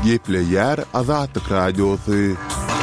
Geple yer Azatlyk radiosu.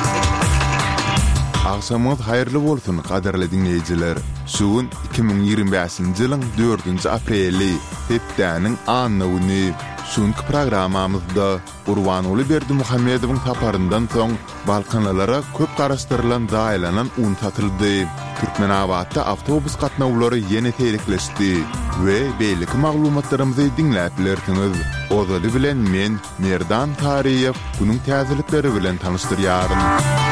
Akşamınız hayırlı bolsun qadarly dinleyijiler. Şugun 2025-nji ýylyň 4-nji apreli, hepdäniň annyny. Şuňky programamyzda Urwanuly Berdimuhammedowyň taparyndan soň Balkanlara köp garaşdyrylan daýlanan un satyldy. Türkmenawatda awtobus gatnawlary ýene terekleşdi we beýleki maglumatlarymyzy dinläp bilersiňiz. Ozaly bilen men Merdan Tariýew bunyň täzelikleri bilen tanışdyrýarym.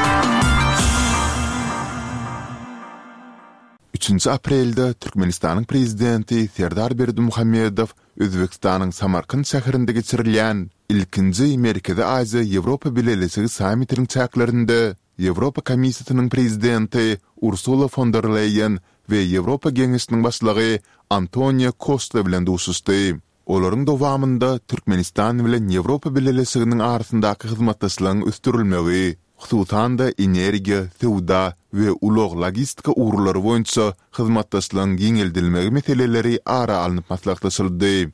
3 aprelde Türkmenistanyň prezidenti Serdar Berdimuhammedow Özbekistanyň Samarkand şäherinde geçirilýän ilkinji Merkezi Aziýa Ýewropa Birleşigi sammitiniň çäklerinde Ýewropa Komissiýasynyň prezidenti Ursula von der Leyen we Ýewropa Geňeşiniň başlygy Antonio Costa bilen duşuşdy. Olaryň dowamında Türkmenistan bilen Ýewropa Birleşiginiň arasyndaky hyzmatdaşlygyň östürilmegi, hususan da energiýa, sowda we ulug logistika urulary boýunça hyzmatdaşlygyň giňeldilmegi meseleleri ara alınıp maslahatlaşyldy.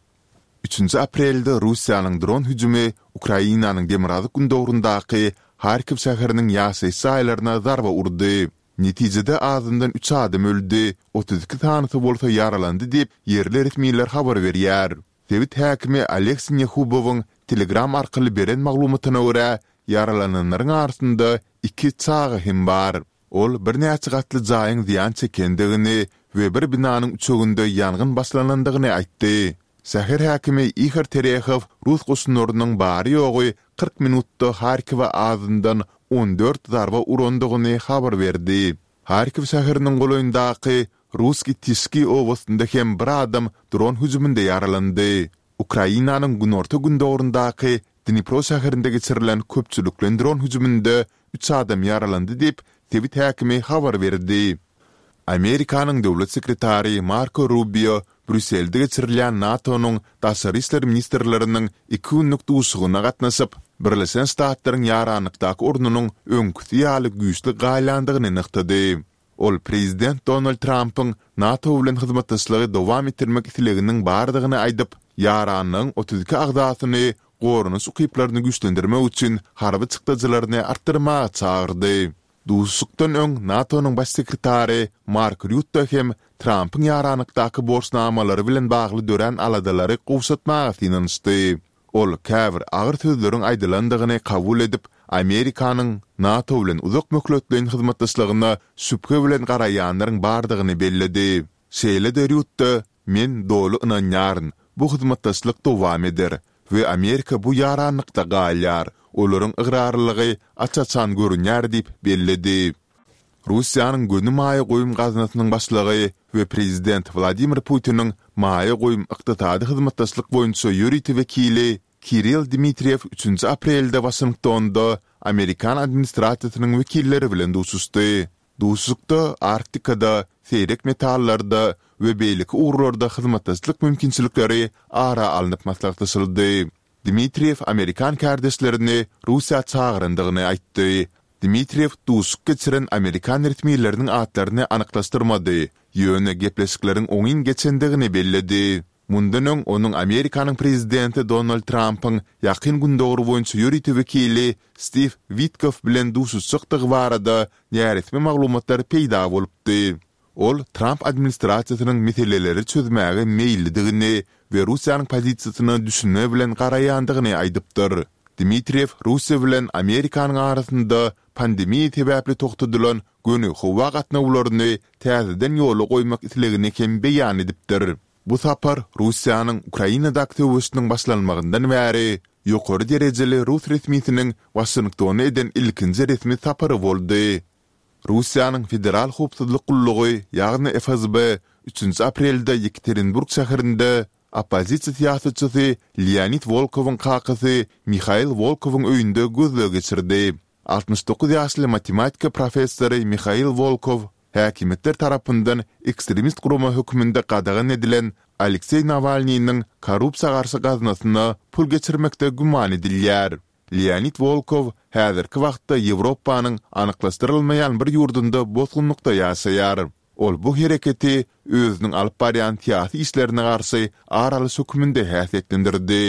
3 aprelde Russiýanyň dron hüjümi Ukrainanyň Demirazık gündogrundaky Harkiv şäheriniň ýaşy saýlaryna zarba urdy. Netijede azyndan 3 adam öldü, 32 tanysy bolsa yaralandy diýip ýerli resmiýetler habar berýär. Dewlet häkimi Aleksey Nehubowyň Telegram arkaly beren maglumatyna görä, yaralananlaryň arasynda 2 çagy hem bar. Ol bir näçe gatly jaýyň ziýan çekendigini we bir binanyň üçeginde ýangyn başlanandygyny aýtdy. Şäher häkimi Ihor Terekhov Rus goşunlarynyň bary ýogy 40 minutda Harkiwa azyndan 14 zarba urandygyny habar berdi. Harkiw şäheriniň goýundaky Ruski Tiski oblasynda hem bir adam dron hüjüminde yaralandy. Ukrainanyň günorta gündogrundaky Dnipro şäherinde geçirilen köpçüliklen dron hüjüminde 3 adam yaralandy diýip Tewit häkimi habar berdi. Amerikanyň döwlet sekretary Marco Rubio Brüsselde geçirilýän NATO'nun daşary işler ministrleriniň 2 günlük duşugyna gatnaşyp, Birleşen Ştatlaryň ýaranykdaky ornunyň öňküsi ýaly güýçli gaýlandygyny nyktady. Ol prezident Donald Trump'yň NATO bilen hyzmatdaşlygy dowam etdirmek isleginiň bardygyny aýdyp, ýaranyň 32 agdasyny gorunuş ukyplaryny güýçlendirmek üçin harby çykdyjylaryny artdyrmaga çağırdy. Duşukdan öň NATO'nun baş sekretary Mark Rutte hem Trump'yň ýaranykdaky borçnamalary bilen bagly dören aladalary gowşatmaga finançdy. Ol käbir agyr sözleriň aýdylandygyny kabul edip, Amerikanyň NATO bilen uzak möhletleýän hyzmatdaşlygyna şüphe bilen garaýanlaryň bardygyny bellidi. Şeýle Rutte, men dolu ynanýaryn, bu hyzmatdaşlyk dowam eder we Amerika bu ýaranykda galýar. Olaryň ıgrarlygy açaçan görünýär diýip bellidi. Russiýanyň gönüm aýy goýum gaznasynyň başlygy we prezident Vladimir Putin'in maýy goýum ykdysady hyzmatdaşlyk boýunça ýöriti wekili Kirill Dmitriev 3 aprelde Washingtonda Amerikan administrasiýasynyň wekilleri bilen duşuşdy. Duşukda Arktikada, seýrek metallarda we beýleki urlarda hyzmatdaşlyk mümkinçilikleri ara alınıp maslahatlaşyldy. Dmitriev Amerikan kardeşlerini Russiýa çağıryndygyny aýtdy. Dmitriev duşuk geçiren Amerikan resmiýetleriniň atlaryny anyklaşdyrmady. Ýöne gepleşikleriň oňyn geçendigini bellidi. Mundan öň onuň Amerikanyň prezidenti Donald Trump'yň ýakyn gündogry boýunça ýöriti wekili Steve Witkoff bilen duşuşykdygy barada ýaresmi maglumatlar peýda bolupdy. Ol Trump administrasiýasynyň meseleleri çözmäge meýilligini we Russiýanyň pozisiýasyny düşünme bilen garaýandygyny aýdypdyr. Dmitriev Russiýa bilen Amerikanyň arasynda pandemiýa sebäpli toktudylan göni howa gatnawlaryny täzeden ýola goýmak islegini hem beýan edipdir. Bu sapar Russiýanyň Ukrainadaky töwüşiniň başlanmagyndan bäri ýokary derejeli Rus resmiýetiniň Washingtona eden ilkinji resmi sapary boldy. Russiýanyň federal howpsuzlyk gullugy, ýagny FSB 3 aprelde Yekaterinburg şäherinde opozisiýa siýasatçysy Leonid Volkowyň kakasy Mikhail Volkowyň öýünde gözle geçirdi. 69 ýaşly matematika professory Mikhail Volkov häkimetler tarapyndan ekstremist guruma hökmünde gadagan edilen Aleksey Navalnyň korrupsiýa garşy gaznasyna pul geçirmekde guman edilýär. Leonid Volkov häzirki wagtda Ýewropanyň anyklaşdyrylmaýan bir ýurdunda bozgunlukda ýaşaýar. Ol bu hereketi özüniň alyp barýan tiýasy işlerine garşy araly hökmünde häsiýetlendirdi.